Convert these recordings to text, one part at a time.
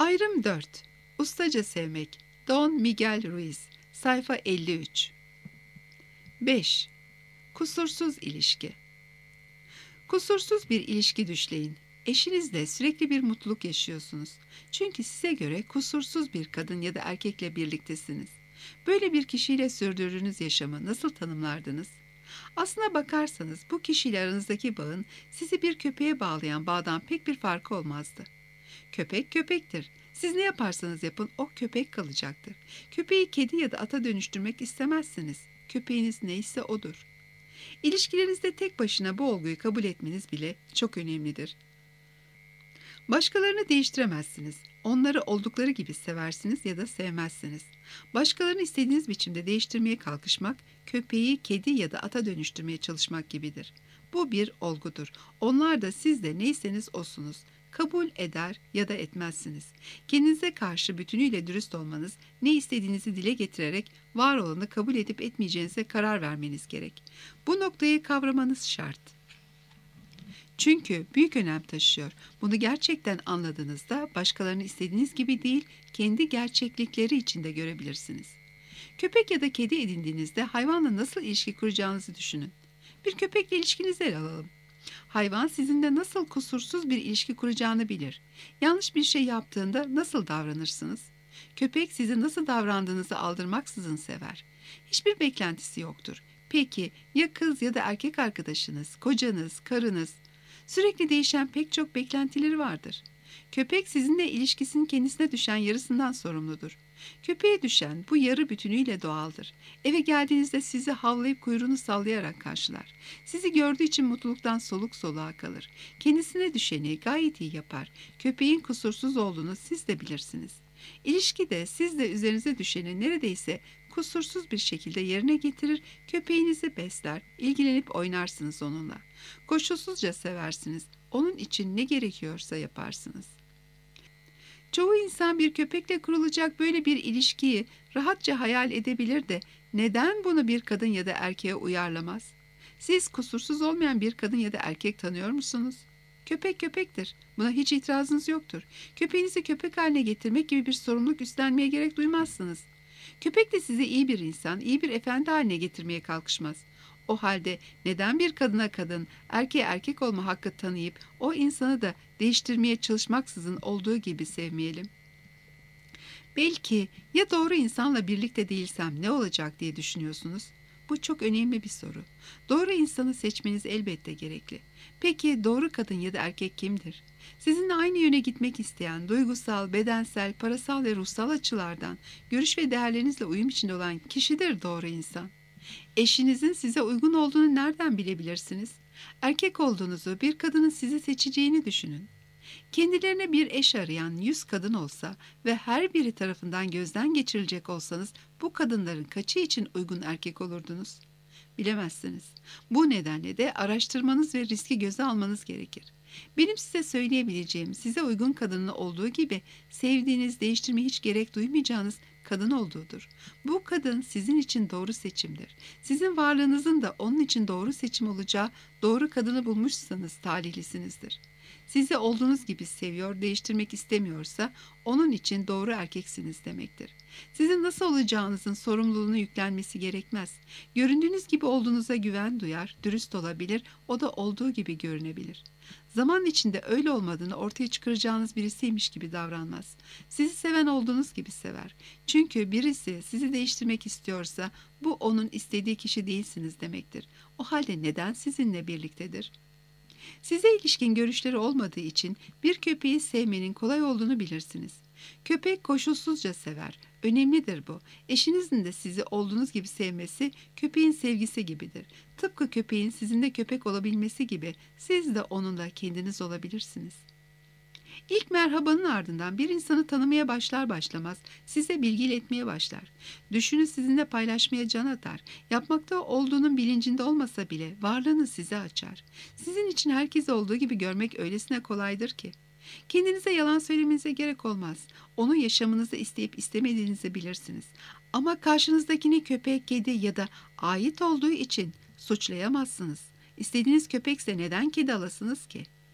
Ayrım 4. Ustaca sevmek. Don Miguel Ruiz. Sayfa 53. 5. Kusursuz ilişki. Kusursuz bir ilişki düşleyin. Eşinizle sürekli bir mutluluk yaşıyorsunuz. Çünkü size göre kusursuz bir kadın ya da erkekle birliktesiniz. Böyle bir kişiyle sürdürdüğünüz yaşamı nasıl tanımlardınız? Aslına bakarsanız bu kişiyle aranızdaki bağın sizi bir köpeğe bağlayan bağdan pek bir farkı olmazdı. Köpek köpektir. Siz ne yaparsanız yapın o köpek kalacaktır. Köpeği kedi ya da ata dönüştürmek istemezsiniz. Köpeğiniz neyse odur. İlişkilerinizde tek başına bu olguyu kabul etmeniz bile çok önemlidir. Başkalarını değiştiremezsiniz. Onları oldukları gibi seversiniz ya da sevmezsiniz. Başkalarını istediğiniz biçimde değiştirmeye kalkışmak, köpeği kedi ya da ata dönüştürmeye çalışmak gibidir. Bu bir olgudur. Onlar da siz de neyseniz osunuz. Kabul eder ya da etmezsiniz. Kendinize karşı bütünüyle dürüst olmanız, ne istediğinizi dile getirerek var olanı kabul edip etmeyeceğinize karar vermeniz gerek. Bu noktayı kavramanız şart. Çünkü büyük önem taşıyor. Bunu gerçekten anladığınızda başkalarını istediğiniz gibi değil, kendi gerçeklikleri içinde görebilirsiniz. Köpek ya da kedi edindiğinizde hayvanla nasıl ilişki kuracağınızı düşünün. Bir köpekle ilişkinizi ele alalım. Hayvan sizinle nasıl kusursuz bir ilişki kuracağını bilir. Yanlış bir şey yaptığında nasıl davranırsınız? Köpek sizi nasıl davrandığınızı aldırmaksızın sever. Hiçbir beklentisi yoktur. Peki ya kız ya da erkek arkadaşınız, kocanız, karınız? Sürekli değişen pek çok beklentileri vardır. Köpek sizinle ilişkisinin kendisine düşen yarısından sorumludur. Köpeğe düşen bu yarı bütünüyle doğaldır. Eve geldiğinizde sizi havlayıp kuyruğunu sallayarak karşılar. Sizi gördüğü için mutluluktan soluk soluğa kalır. Kendisine düşeni gayet iyi yapar. Köpeğin kusursuz olduğunu siz de bilirsiniz. İlişkide siz de üzerinize düşeni neredeyse kusursuz bir şekilde yerine getirir, köpeğinizi besler, ilgilenip oynarsınız onunla. Koşulsuzca seversiniz, onun için ne gerekiyorsa yaparsınız. Çoğu insan bir köpekle kurulacak böyle bir ilişkiyi rahatça hayal edebilir de neden bunu bir kadın ya da erkeğe uyarlamaz? Siz kusursuz olmayan bir kadın ya da erkek tanıyor musunuz? Köpek köpektir. Buna hiç itirazınız yoktur. Köpeğinizi köpek haline getirmek gibi bir sorumluluk üstlenmeye gerek duymazsınız. Köpek de sizi iyi bir insan, iyi bir efendi haline getirmeye kalkışmaz. O halde neden bir kadına kadın, erkeğe erkek olma hakkı tanıyıp o insanı da değiştirmeye çalışmaksızın olduğu gibi sevmeyelim? Belki ya doğru insanla birlikte değilsem ne olacak diye düşünüyorsunuz. Bu çok önemli bir soru. Doğru insanı seçmeniz elbette gerekli. Peki doğru kadın ya da erkek kimdir? Sizinle aynı yöne gitmek isteyen, duygusal, bedensel, parasal ve ruhsal açılardan görüş ve değerlerinizle uyum içinde olan kişidir doğru insan. Eşinizin size uygun olduğunu nereden bilebilirsiniz? Erkek olduğunuzu, bir kadının sizi seçeceğini düşünün. Kendilerine bir eş arayan 100 kadın olsa ve her biri tarafından gözden geçirilecek olsanız bu kadınların kaçı için uygun erkek olurdunuz? Bilemezsiniz. Bu nedenle de araştırmanız ve riski göze almanız gerekir. Benim size söyleyebileceğim size uygun kadının olduğu gibi sevdiğiniz, değiştirmeye hiç gerek duymayacağınız kadın olduğudur. Bu kadın sizin için doğru seçimdir. Sizin varlığınızın da onun için doğru seçim olacağı doğru kadını bulmuşsanız talihlisinizdir. Sizi olduğunuz gibi seviyor, değiştirmek istemiyorsa onun için doğru erkeksiniz demektir. Sizin nasıl olacağınızın sorumluluğunu yüklenmesi gerekmez. Göründüğünüz gibi olduğunuza güven duyar, dürüst olabilir, o da olduğu gibi görünebilir. Zaman içinde öyle olmadığını ortaya çıkaracağınız birisiymiş gibi davranmaz. Sizi seven olduğunuz gibi sever. Çünkü birisi sizi değiştirmek istiyorsa bu onun istediği kişi değilsiniz demektir. O halde neden sizinle birliktedir? Size ilişkin görüşleri olmadığı için bir köpeği sevmenin kolay olduğunu bilirsiniz. Köpek koşulsuzca sever. Önemlidir bu. Eşinizin de sizi olduğunuz gibi sevmesi köpeğin sevgisi gibidir. Tıpkı köpeğin sizinle köpek olabilmesi gibi siz de onunla kendiniz olabilirsiniz. İlk merhabanın ardından bir insanı tanımaya başlar başlamaz size bilgi iletmeye başlar. Düşünü sizinle paylaşmaya can atar. Yapmakta olduğunun bilincinde olmasa bile varlığını size açar. Sizin için herkes olduğu gibi görmek öylesine kolaydır ki. Kendinize yalan söylemenize gerek olmaz. Onu yaşamınızda isteyip istemediğinizi bilirsiniz. Ama karşınızdakini köpek, kedi ya da ait olduğu için suçlayamazsınız. İstediğiniz köpekse neden kedi alasınız ki?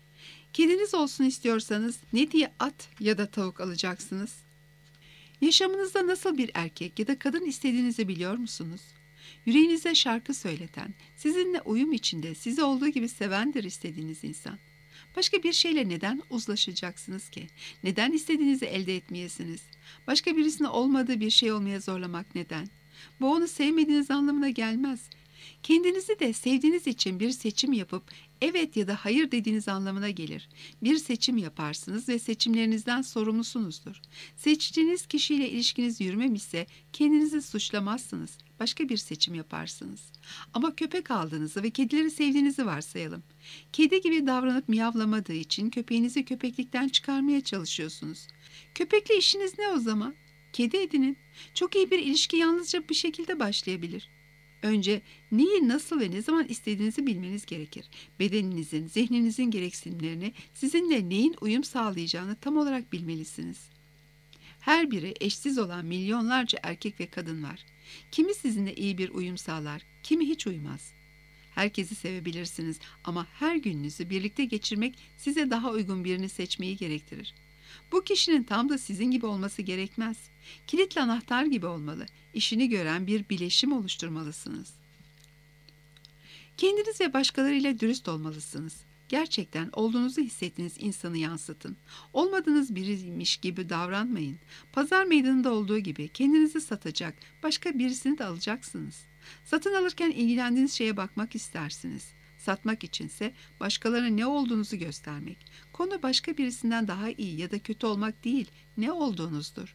Kediniz olsun istiyorsanız ne diye at ya da tavuk alacaksınız? Yaşamınızda nasıl bir erkek ya da kadın istediğinizi biliyor musunuz? Yüreğinize şarkı söyleten, sizinle uyum içinde, sizi olduğu gibi sevendir istediğiniz insan. Başka bir şeyle neden uzlaşacaksınız ki? Neden istediğinizi elde etmeyesiniz? Başka birisine olmadığı bir şey olmaya zorlamak neden? Bu onu sevmediğiniz anlamına gelmez. Kendinizi de sevdiğiniz için bir seçim yapıp evet ya da hayır dediğiniz anlamına gelir. Bir seçim yaparsınız ve seçimlerinizden sorumlusunuzdur. Seçtiğiniz kişiyle ilişkiniz yürümemişse kendinizi suçlamazsınız. Başka bir seçim yaparsınız. Ama köpek aldığınızı ve kedileri sevdiğinizi varsayalım. Kedi gibi davranıp miyavlamadığı için köpeğinizi köpeklikten çıkarmaya çalışıyorsunuz. Köpekle işiniz ne o zaman? Kedi edinin. Çok iyi bir ilişki yalnızca bir şekilde başlayabilir. Önce neyi, nasıl ve ne zaman istediğinizi bilmeniz gerekir. Bedeninizin, zihninizin gereksinimlerini, sizinle neyin uyum sağlayacağını tam olarak bilmelisiniz. Her biri eşsiz olan milyonlarca erkek ve kadın var. Kimi sizinle iyi bir uyum sağlar, kimi hiç uymaz. Herkesi sevebilirsiniz ama her gününüzü birlikte geçirmek size daha uygun birini seçmeyi gerektirir. Bu kişinin tam da sizin gibi olması gerekmez. Kilitli anahtar gibi olmalı. İşini gören bir bileşim oluşturmalısınız. Kendiniz ve başkalarıyla dürüst olmalısınız. Gerçekten olduğunuzu hissettiğiniz insanı yansıtın. Olmadığınız biriymiş gibi davranmayın. Pazar meydanında olduğu gibi kendinizi satacak, başka birisini de alacaksınız. Satın alırken ilgilendiğiniz şeye bakmak istersiniz. Satmak içinse başkalarına ne olduğunuzu göstermek. Konu başka birisinden daha iyi ya da kötü olmak değil, ne olduğunuzdur.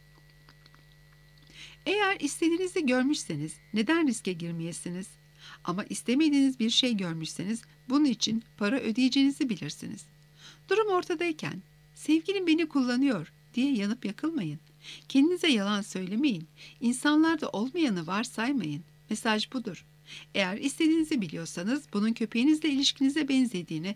Eğer istediğinizi görmüşseniz neden riske girmeyesiniz? Ama istemediğiniz bir şey görmüşseniz bunun için para ödeyeceğinizi bilirsiniz. Durum ortadayken sevgilim beni kullanıyor diye yanıp yakılmayın. Kendinize yalan söylemeyin. İnsanlarda olmayanı varsaymayın. Mesaj budur. Eğer istediğinizi biliyorsanız bunun köpeğinizle ilişkinize benzediğini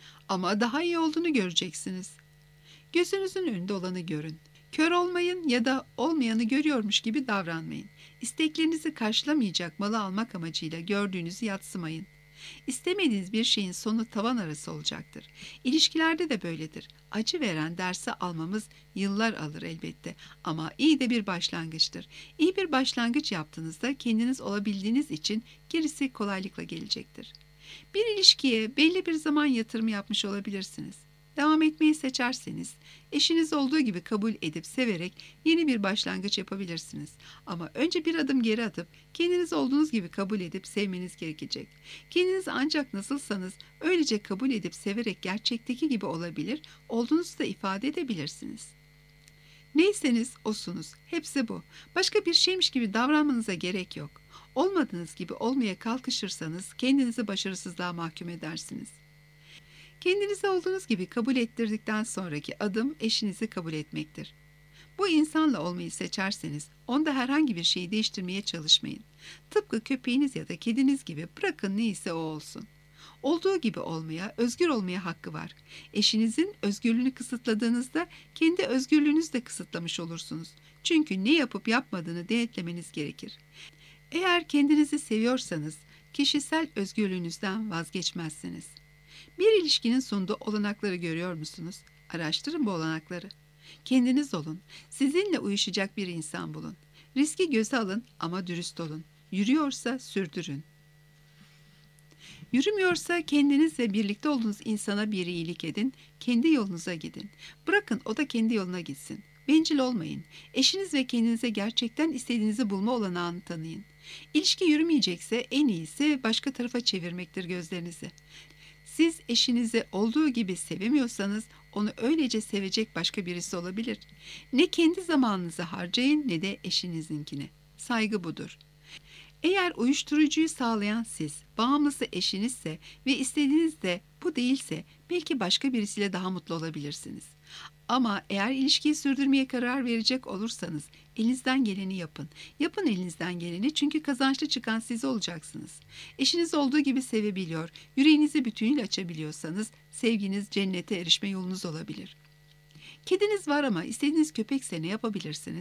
ama daha iyi olduğunu göreceksiniz. Gözünüzün önünde olanı görün. Kör olmayın ya da olmayanı görüyormuş gibi davranmayın. İsteklerinizi karşılamayacak malı almak amacıyla gördüğünüzü yadsımayın. İstemediğiniz bir şeyin sonu tavan arası olacaktır. İlişkilerde de böyledir. Acı veren dersi almamız yıllar alır elbette ama iyi de bir başlangıçtır. İyi bir başlangıç yaptığınızda kendiniz olabildiğiniz için gerisi kolaylıkla gelecektir. Bir ilişkiye belli bir zaman yatırım yapmış olabilirsiniz. Devam etmeyi seçerseniz, eşiniz olduğu gibi kabul edip severek yeni bir başlangıç yapabilirsiniz. Ama önce bir adım geri atıp kendiniz olduğunuz gibi kabul edip sevmeniz gerekecek. Kendiniz ancak nasılsanız öylece kabul edip severek gerçekteki gibi olabilir, olduğunuzu da ifade edebilirsiniz. Neyseniz osunuz, hepsi bu. Başka bir şeymiş gibi davranmanıza gerek yok. Olmadığınız gibi olmaya kalkışırsanız kendinizi başarısızlığa mahkum edersiniz. Kendinizi olduğunuz gibi kabul ettirdikten sonraki adım eşinizi kabul etmektir. Bu insanla olmayı seçerseniz onda herhangi bir şeyi değiştirmeye çalışmayın. Tıpkı köpeğiniz ya da kediniz gibi bırakın neyse o olsun. Olduğu gibi olmaya, özgür olmaya hakkı var. Eşinizin özgürlüğünü kısıtladığınızda kendi özgürlüğünüzü de kısıtlamış olursunuz. Çünkü ne yapıp yapmadığını denetlemeniz gerekir. Eğer kendinizi seviyorsanız kişisel özgürlüğünüzden vazgeçmezsiniz. Bir ilişkinin sunduğu olanakları görüyor musunuz? Araştırın bu olanakları. Kendiniz olun. Sizinle uyuşacak bir insan bulun. Riski göze alın ama dürüst olun. Yürüyorsa sürdürün. Yürümüyorsa kendiniz ve birlikte olduğunuz insana bir iyilik edin. Kendi yolunuza gidin. Bırakın o da kendi yoluna gitsin. Bencil olmayın. Eşiniz ve kendinize gerçekten istediğinizi bulma olanağını tanıyın. İlişki yürümeyecekse en iyisi başka tarafa çevirmektir gözlerinizi. Siz eşinizi olduğu gibi sevemiyorsanız onu öylece sevecek başka birisi olabilir. Ne kendi zamanınızı harcayın ne de eşinizinkini. Saygı budur. Eğer uyuşturucuyu sağlayan siz, bağımlısı eşinizse ve istediğiniz de bu değilse belki başka birisiyle daha mutlu olabilirsiniz. Ama eğer ilişkiyi sürdürmeye karar verecek olursanız elinizden geleni yapın. Yapın elinizden geleni çünkü kazançlı çıkan siz olacaksınız. Eşiniz olduğu gibi sevebiliyor, yüreğinizi bütünüyle açabiliyorsanız sevginiz cennete erişme yolunuz olabilir. Kediniz var ama istediğiniz köpekse ne yapabilirsiniz?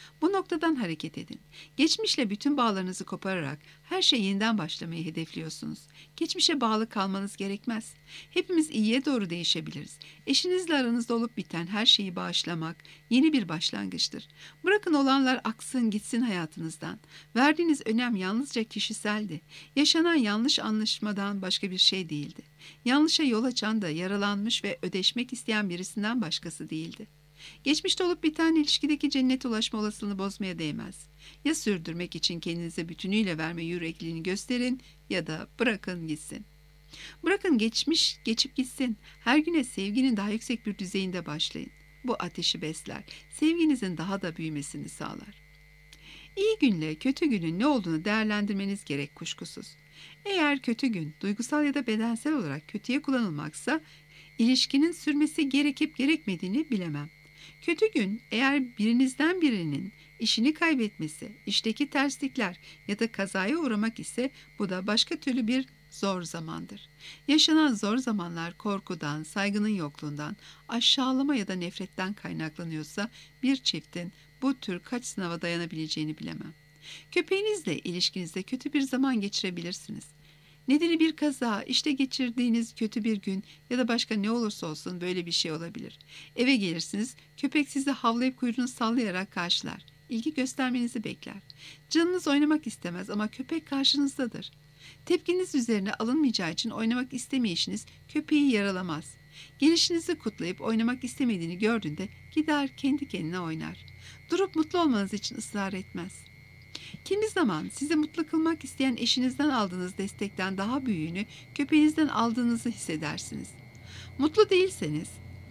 Bu noktadan hareket edin. Geçmişle bütün bağlarınızı kopararak her şeyi yeniden başlamayı hedefliyorsunuz. Geçmişe bağlı kalmanız gerekmez. Hepimiz iyiye doğru değişebiliriz. Eşinizle aranızda olup biten her şeyi bağışlamak yeni bir başlangıçtır. Bırakın olanlar aksın gitsin hayatınızdan. Verdiğiniz önem yalnızca kişiseldi. Yaşanan yanlış anlaşmadan başka bir şey değildi. Yanlışa yol açan da yaralanmış ve ödeşmek isteyen birisinden başkası değildi. Geçmişte olup biten ilişkideki cennete ulaşma olasılığını bozmaya değmez. Ya sürdürmek için kendinize bütünüyle verme yürekliliğini gösterin ya da bırakın gitsin. Bırakın geçmiş geçip gitsin. Her güne sevginin daha yüksek bir düzeyinde başlayın. Bu ateşi besler. Sevginizin daha da büyümesini sağlar. İyi günle kötü günün ne olduğunu değerlendirmeniz gerek kuşkusuz. Eğer kötü gün duygusal ya da bedensel olarak kötüye kullanılmaksa ilişkinin sürmesi gerekip gerekmediğini bilemem. Kötü gün eğer birinizden birinin işini kaybetmesi, işteki terslikler ya da kazaya uğramak ise bu da başka türlü bir zor zamandır. Yaşanan zor zamanlar korkudan, saygının yokluğundan, aşağılama ya da nefretten kaynaklanıyorsa bir çiftin bu tür kaç sınava dayanabileceğini bilemem. Köpeğinizle ilişkinizde kötü bir zaman geçirebilirsiniz. Nedeni bir kaza, işte geçirdiğiniz kötü bir gün ya da başka ne olursa olsun böyle bir şey olabilir. Eve gelirsiniz, köpek sizi havlayıp kuyruğunu sallayarak karşılar. İlgi göstermenizi bekler. Canınız oynamak istemez ama köpek karşınızdadır. Tepkiniz üzerine alınmayacağı için oynamak istemeyişiniz köpeği yaralamaz. Gelişinizi kutlayıp oynamak istemediğini gördüğünde gider kendi kendine oynar. Durup mutlu olmanız için ısrar etmez. Kimi zaman sizi mutlu kılmak isteyen eşinizden aldığınız destekten daha büyüğünü köpeğinizden aldığınızı hissedersiniz. Mutlu değilseniz,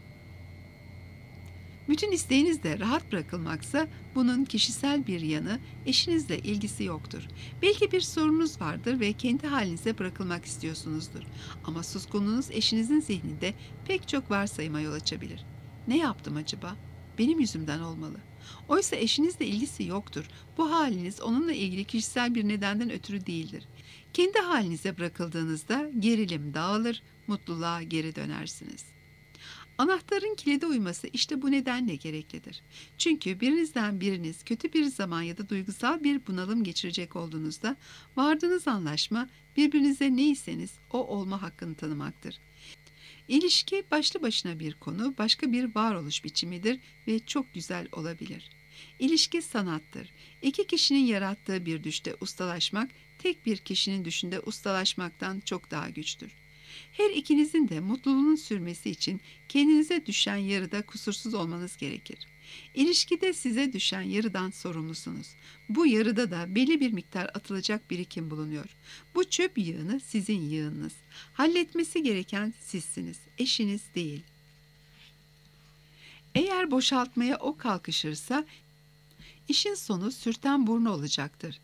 bütün isteğiniz de rahat bırakılmaksa bunun kişisel bir yanı, eşinizle ilgisi yoktur. Belki bir sorunuz vardır ve kendi halinize bırakılmak istiyorsunuzdur. Ama suskunluğunuz eşinizin zihninde pek çok varsayıma yol açabilir. Ne yaptım acaba? Benim yüzümden olmalı. Oysa eşinizle ilgisi yoktur. Bu haliniz onunla ilgili kişisel bir nedenden ötürü değildir. Kendi halinize bırakıldığınızda gerilim dağılır, mutluluğa geri dönersiniz. Anahtarın kilide uyması işte bu nedenle gereklidir. Çünkü birinizden biriniz kötü bir zaman ya da duygusal bir bunalım geçirecek olduğunuzda vardığınız anlaşma birbirinize neyseniz o olma hakkını tanımaktır. İlişki başlı başına bir konu, başka bir varoluş biçimidir ve çok güzel olabilir. İlişki sanattır. İki kişinin yarattığı bir düşte ustalaşmak, tek bir kişinin düşünde ustalaşmaktan çok daha güçtür. Her ikinizin de mutluluğunun sürmesi için kendinize düşen yarıda kusursuz olmanız gerekir. İlişkide size düşen yarıdan sorumlusunuz. Bu yarıda da belli bir miktar atılacak birikim bulunuyor. Bu çöp yığını sizin yığınınız. Halletmesi gereken sizsiniz, eşiniz değil. Eğer boşaltmaya o kalkışırsa işin sonu sürten burnu olacaktır.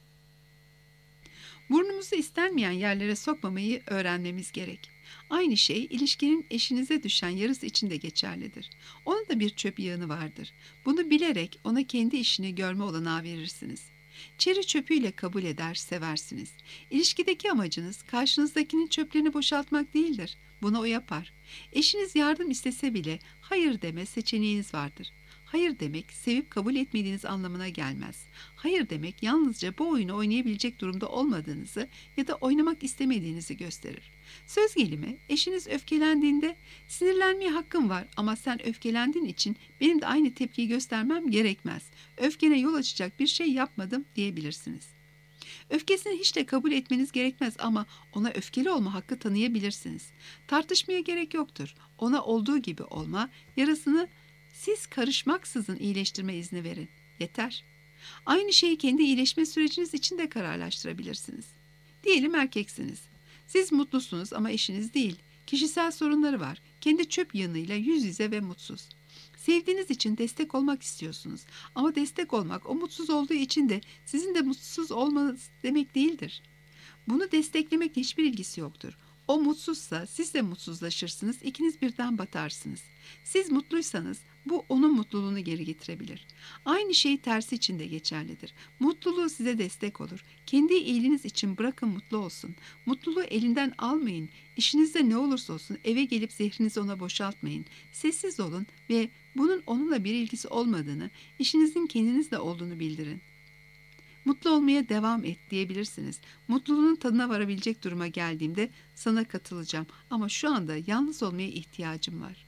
Burnumuzu istenmeyen yerlere sokmamayı öğrenmemiz gerek. Aynı şey ilişkinin eşinize düşen yarısı için de geçerlidir. Onun da bir çöp yığını vardır. Bunu bilerek ona kendi işini görme olanağı verirsiniz. Çeri çöpüyle kabul eder, seversiniz. İlişkideki amacınız karşınızdakinin çöplerini boşaltmak değildir. Bunu o yapar. Eşiniz yardım istese bile hayır deme seçeneğiniz vardır. Hayır demek sevip kabul etmediğiniz anlamına gelmez. Hayır demek yalnızca bu oyunu oynayabilecek durumda olmadığınızı ya da oynamak istemediğinizi gösterir. Söz gelimi eşiniz öfkelendiğinde sinirlenmeye hakkım var ama sen öfkelendiğin için benim de aynı tepkiyi göstermem gerekmez. Öfkene yol açacak bir şey yapmadım diyebilirsiniz. Öfkesini hiç de kabul etmeniz gerekmez ama ona öfkeli olma hakkı tanıyabilirsiniz. Tartışmaya gerek yoktur. Ona olduğu gibi olma, yarasını siz karışmaksızın iyileştirme izni verin. Yeter. Aynı şeyi kendi iyileşme süreciniz için de kararlaştırabilirsiniz. Diyelim erkeksiniz. Siz mutlusunuz ama eşiniz değil. Kişisel sorunları var. Kendi çöp yığınıyla yüz yüze ve mutsuz. Sevdiğiniz için destek olmak istiyorsunuz. Ama destek olmak o mutsuz olduğu için de sizin de mutsuz olmanız demek değildir. Bunu desteklemekle hiçbir ilgisi yoktur. O mutsuzsa siz de mutsuzlaşırsınız, ikiniz birden batarsınız. Siz mutluysanız Bu onun mutluluğunu geri getirebilir. Aynı şey tersi için de geçerlidir. Mutluluğu size destek olur. Kendi iyiliğiniz için bırakın mutlu olsun. Mutluluğu elinden almayın. İşinizde ne olursa olsun eve gelip zehrinizi ona boşaltmayın. Sessiz olun ve bunun onunla bir ilgisi olmadığını, işinizin kendinizle olduğunu bildirin. Mutlu olmaya devam et diyebilirsiniz. Mutluluğun tadına varabilecek duruma geldiğimde sana katılacağım ama şu anda yalnız olmaya ihtiyacım var.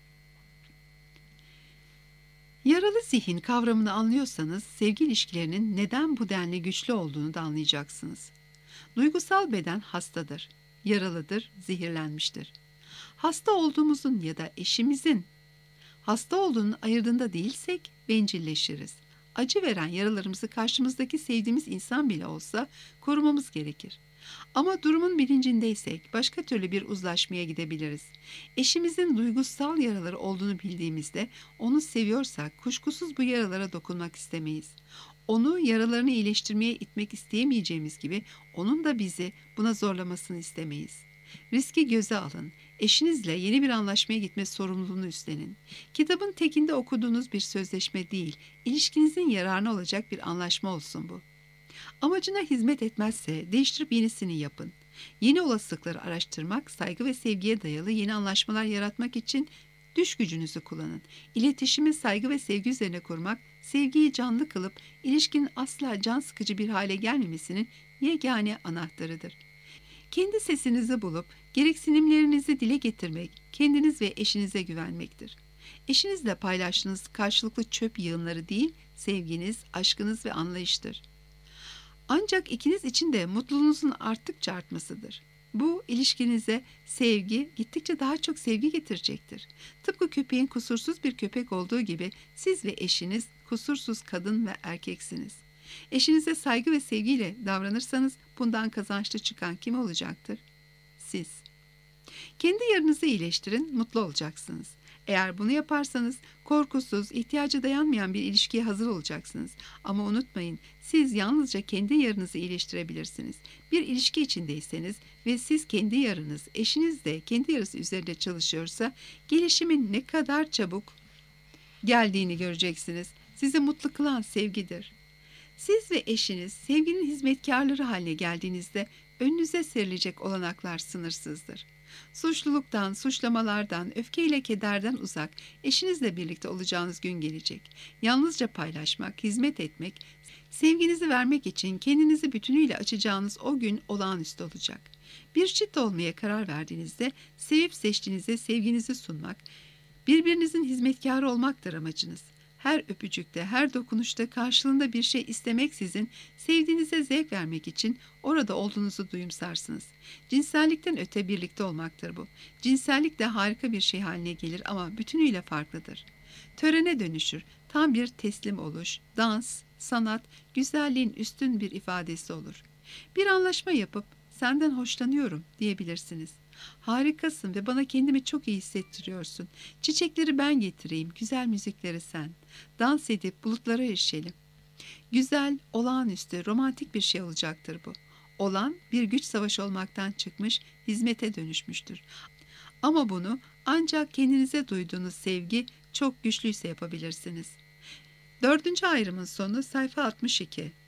Yaralı zihin kavramını anlıyorsanız sevgi ilişkilerinin neden bu denli güçlü olduğunu da anlayacaksınız. Duygusal beden hastadır, yaralıdır, zehirlenmiştir. Hasta olduğumuzun ya da eşimizin hasta olduğunu ayırdığında değilsek bencilleşiriz. Acı veren yaralarımızı karşımızdaki sevdiğimiz insan bile olsa korumamız gerekir. Ama durumun bilincindeysek başka türlü bir uzlaşmaya gidebiliriz. Eşimizin duygusal yaraları olduğunu bildiğimizde onu seviyorsak kuşkusuz bu yaralara dokunmak istemeyiz. Onu yaralarını iyileştirmeye itmek isteyemeyeceğimiz gibi onun da bizi buna zorlamasını istemeyiz. Riski göze alın. Eşinizle yeni bir anlaşmaya gitme sorumluluğunu üstlenin. Kitabın tekinde okuduğunuz bir sözleşme değil, ilişkinizin yararına olacak bir anlaşma olsun bu. Amacına hizmet etmezse değiştirip yenisini yapın. Yeni olasılıkları araştırmak, saygı ve sevgiye dayalı yeni anlaşmalar yaratmak için düş gücünüzü kullanın. İletişimi saygı ve sevgi üzerine kurmak, sevgiyi canlı kılıp ilişkinin asla can sıkıcı bir hale gelmemesinin yegane anahtarıdır. Kendi sesinizi bulup gereksinimlerinizi dile getirmek, kendiniz ve eşinize güvenmektir. Eşinizle paylaştığınız karşılıklı çöp yığınları değil, sevginiz, aşkınız ve anlayıştır. Ancak ikiniz için de mutluluğunuzun arttıkça artmasıdır. Bu ilişkinize sevgi, gittikçe daha çok sevgi getirecektir. Tıpkı köpeğin kusursuz bir köpek olduğu gibi siz ve eşiniz kusursuz kadın ve erkeksiniz. Eşinize saygı ve sevgiyle davranırsanız bundan kazançlı çıkan kim olacaktır? Siz. Kendi yarınızı iyileştirin, mutlu olacaksınız. Eğer bunu yaparsanız korkusuz, ihtiyacı dayanmayan bir ilişkiye hazır olacaksınız. Ama unutmayın, siz yalnızca kendi yarınızı iyileştirebilirsiniz. Bir ilişki içindeyseniz ve siz kendi yarınız, eşiniz de kendi yarısı üzerinde çalışıyorsa gelişimin ne kadar çabuk geldiğini göreceksiniz. Sizi mutlu kılan sevgidir. Siz ve eşiniz sevginin hizmetkarları haline geldiğinizde önünüze serilecek olanaklar sınırsızdır. Suçluluktan, suçlamalardan, öfkeyle kederden uzak, eşinizle birlikte olacağınız gün gelecek. Yalnızca paylaşmak, hizmet etmek, sevginizi vermek için kendinizi bütünüyle açacağınız o gün olağanüstü olacak. Bir çift olmaya karar verdiğinizde sevip seçtiğinizde sevginizi sunmak, birbirinizin hizmetkarı olmaktır amacınız. Her öpücükte, her dokunuşta karşılığında bir şey istemeksizin sevdiğinize zevk vermek için orada olduğunuzu duyumsarsınız. Cinsellikten öte birlikte olmaktır bu. Cinsellik de harika bir şey haline gelir ama bütünüyle farklıdır. Törene dönüşür, tam bir teslim oluş, dans, sanat, güzelliğin üstün bir ifadesi olur. Bir anlaşma yapıp senden hoşlanıyorum diyebilirsiniz. Harikasın ve bana kendimi çok iyi hissettiriyorsun. Çiçekleri ben getireyim, güzel müzikleri sen. Dans edip bulutlara erişelim. Güzel, olağanüstü, romantik bir şey olacaktır bu. Olan bir güç savaşı olmaktan çıkmış, hizmete dönüşmüştür. Ama bunu ancak kendinize duyduğunuz sevgi çok güçlüyse yapabilirsiniz. 4. ayrımın sonu sayfa 62.